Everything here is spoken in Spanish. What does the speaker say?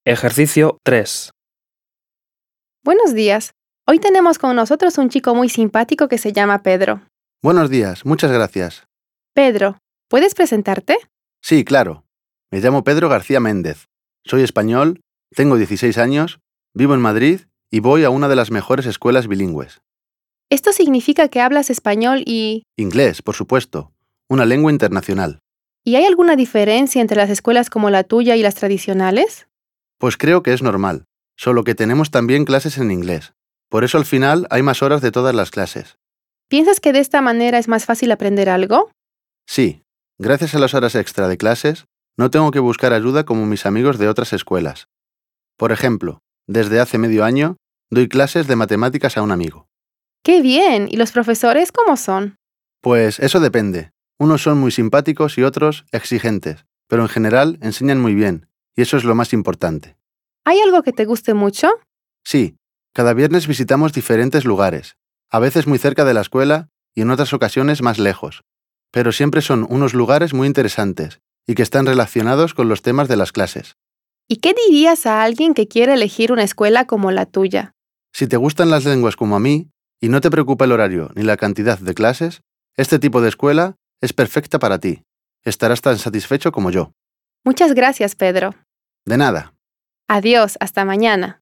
Ejercicio 3. Buenos días. Hoy tenemos con nosotros un chico muy simpático que se llama Pedro. Buenos días, muchas gracias. Pedro, ¿puedes presentarte? Sí, claro. Me llamo Pedro García Méndez. Soy español, tengo 16 años, vivo en Madrid y voy a una de las mejores escuelas bilingües. Esto significa que hablas español y... Inglés, por supuesto, una lengua internacional. ¿Y hay alguna diferencia entre las escuelas como la tuya y las tradicionales? Pues creo que es normal, solo que tenemos también clases en inglés. Por eso al final hay más horas de todas las clases. ¿Piensas que de esta manera es más fácil aprender algo? Sí, gracias a las horas extra de clases, no tengo que buscar ayuda como mis amigos de otras escuelas. Por ejemplo, desde hace medio año, doy clases de matemáticas a un amigo. ¡Qué bien! ¿Y los profesores cómo son? Pues eso depende. Unos son muy simpáticos y otros exigentes, pero en general enseñan muy bien, y eso es lo más importante. ¿Hay algo que te guste mucho? Sí, cada viernes visitamos diferentes lugares, a veces muy cerca de la escuela y en otras ocasiones más lejos, pero siempre son unos lugares muy interesantes y que están relacionados con los temas de las clases. ¿Y qué dirías a alguien que quiere elegir una escuela como la tuya? Si te gustan las lenguas como a mí y no te preocupa el horario ni la cantidad de clases, este tipo de escuela es perfecta para ti. Estarás tan satisfecho como yo. Muchas gracias, Pedro. De nada. Adiós, hasta mañana.